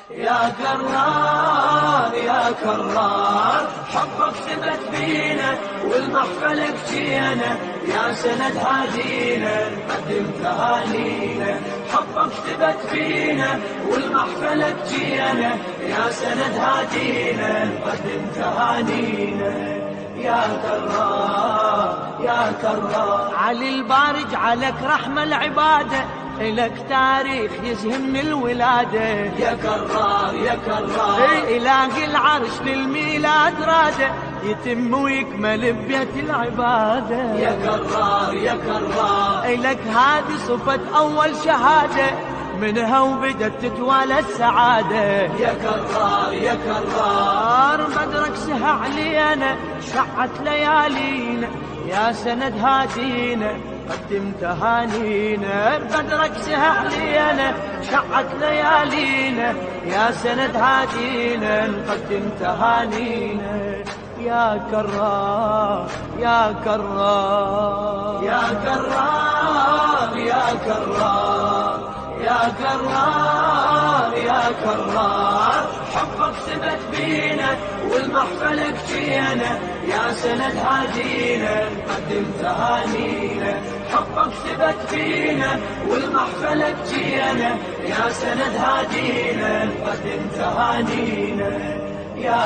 يا كرار يا كرار، حبك ثبت فينا والمحفل بجينا، يا سند هادينا نقدم تهانينا. حبك ثبت فينا والمحفل بجينا، يا سند هادينا نقدم تهانينا. يا كرار يا كرار، علي البارج عليك رحمة العبادة، إلك تاريخ يزهي من الولادة. يا كرار يا كرار، إله العرش للميلاد راده، يتم ويكمل ببيت العبادة. يا كرار يا كرار، إلك هذه صفة أول شهادة، منها وبدت تتوالى السعادة. يا كرار يا كرار، بدرك سهى علينا شعت ليالينا، يا سند هادينا قدم تهانينا. بدرك سهى علينا شعت ليالينا، يا سند هادينا نقدم تهانينا. يا كرار يا كرار، يا كرار يا كرار، يا كرار يا كرار، حبك ثبت بينا والمحفل بجينا، يا سند هادينا نقدم تهانينا. حبك ثبت فينا والمحفل بجينا، يا سند هادينا نقدم تهانينا. يا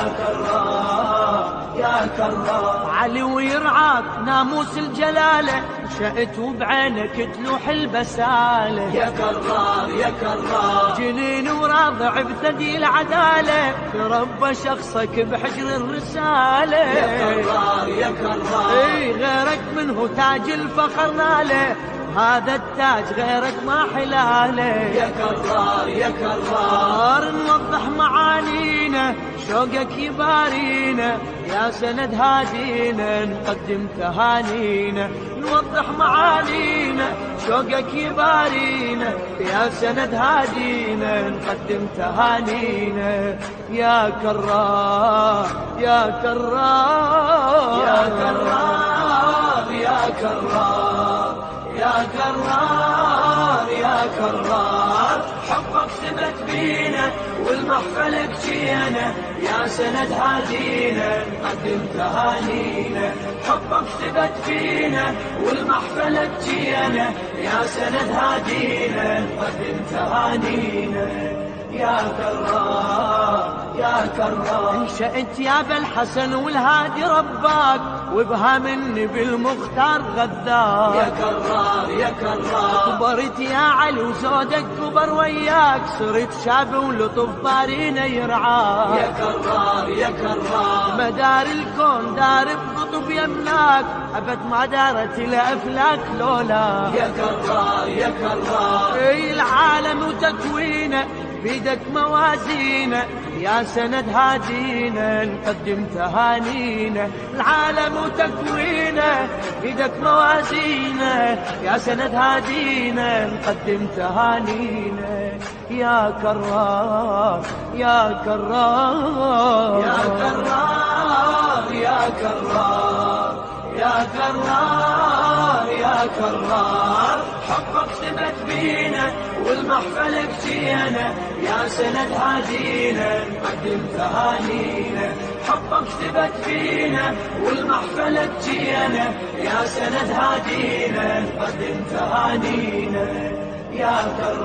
كرار يا كرار، علي ويرعاك ناموس الجلالة، شئت وبعينك تلوح البسالة. يا كرار يا كرار، جنين وراضع بثدي العدالة، تربى شخصك بحجر الرسالة. يا كرار يا كرار، غيرك منه تاج الفخر ناله، هذا التاج غيرك ما حلاله. يا كرار يا كرار، نوضح معانينا شوقك يبارينا، يا سند هادينا نقدم تهانينا. نوضح معانينا شوقك يبارينا، يا سند هادينا نقدم تهانينا. يا كرار يا كرار، يا كرار يا كرار، يا كرار يا كرار، حبك ثبت بينا والمحفل بجينا، يا سند هادينا نقدم تهانينا. حبك ثبت فينا والمحفل بجينا، يا سند هادينا نقدم تهانينا. يا كرار يا كرار، انشأت يا بالحسن والهادي رباك، وبها مني بالمختار غذاك. يا كرار يا كرار، كبرت يا علي وزودك كبر وياك، صرت شاب ولطف بارينا يرعاك. يا كرار يا كرار، مدار الكون دار بقطب يمناك، أبد ما دارت الأفلاك لولا. يا كرار يا كرار، العالم وتكوينه بيدك موازينه، يا سند هادينا نقدم تهانينا. العالم وتكوينه بيدك موازينه، يا سند هادينا نقدم تهانينا. يا كرار يا كرار، يا كرار يا كرار، يا كرار يا كرار، حبك ثبت بينا والمحفل بجينا، يا سند هادينا نقدم تهانينا. حبك ثبت فينا والمحفل بجينا، يا سند هادينا نقدم تهانينا. يا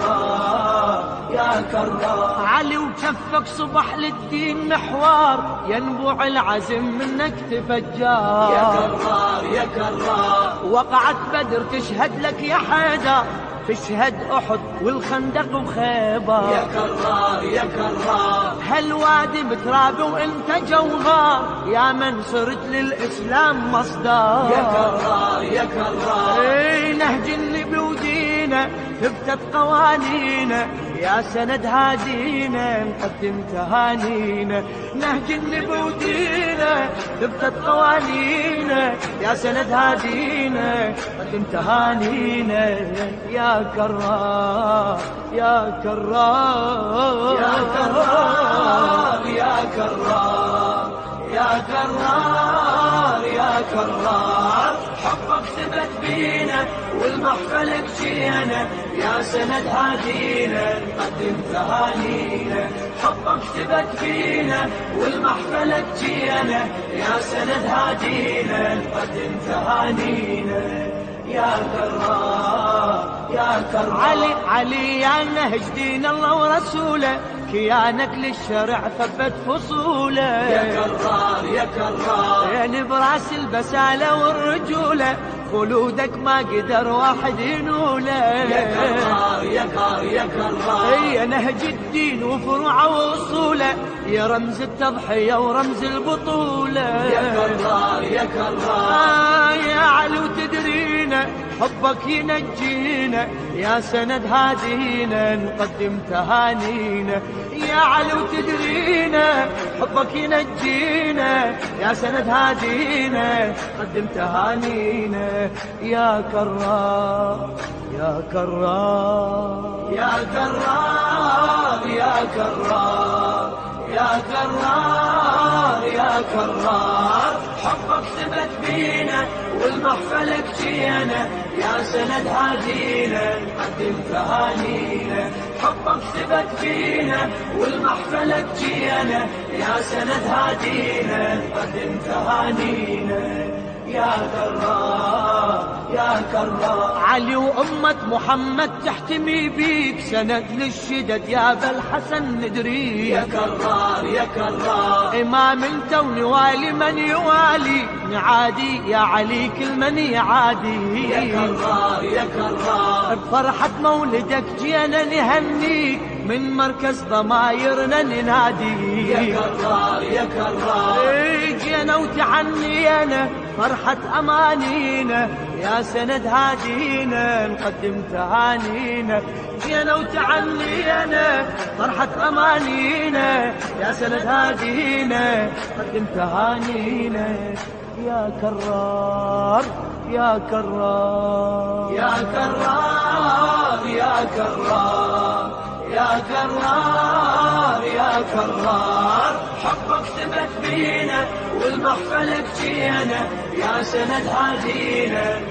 كرار يا كرار، علي وكفك صبح للدين محوار، ينبوع العزم منك تفجار. يا كرار يا كرار، وقعت بدر تشهد لك يا حيدر، تشهد أحد والخندق وخيبر. يا كرار يا كرار، هالوادي بتراب وانت جوهر، يا من صرت للإسلام مصدر. يا كرار يا كرار، نهج النبي ودينا ثبتت قوانينا، يا سند هادينا نقدم تهانينا. نهج النبي ودينا ثبتت قوانينا، يا سند هادينا نقدم تهانينا. يا كرار يا كرار، يا كرار يا كرار، يا كرار يا كرار، حبك ثبت بينا والمحفل بجينا، يا سند هادينا نقدم تهانينا. ثبت فينا والمحفلة جينا، يا سند هادينا نقدم تهانينا. يا كرار يا كرار علي يا نهج دين الله ورسوله، كيانك للشرع ثبت فصوله. يا كرار يا كرار يعني براس البسالة والرجولة، خلودك ما قدر واحد ينوله. يا كرار يا كرار يا كرار يا نهج الدين وفروعه وصوله، يا رمز التضحية ورمز البطولة. يا كرار يا كرار يا علو تدرينا حبك ينجينا، يا سند هادينا نقدم تهانينا. يا علو تدرينا حبك ينجينا، يا سند هادينا نقدم تهانينا. يا كرار يا كرار يا كرار يا كرار يا كرار يا كرار، حبك ثبت بينا والمحفلة جينا، يا سند هادينا نقدم تهانينا. حبك ثبت فينا والمحفلة جينا، يا سند هادينا نقدم تهانينا. يا كرار يا كرار علي وأمة محمد تحتمي بيك، سند للشدد يا أبا الحسن ندريك. يا كرار يا كرار إمام انت ونوالي من يوالي، نعادي يا علي كل من يعادي. يا كرار يا كرار بفرحة مولدك جينا نهنيك، من مركز ضمايرنا ننادي. يا كرار يا كرار جينا وتعنينا فرحة أمانينا، يا سند هادينا نقدم تهانينا. جينا وتعنينا فرحة أمانينا، يا سند هادينا نقدم تهانينا. يا كرار يا كرار يا كرار يا كرار يا كرار يا كرار، حبك ثبت بينا والمحفلة جينا، يا سند هادينا.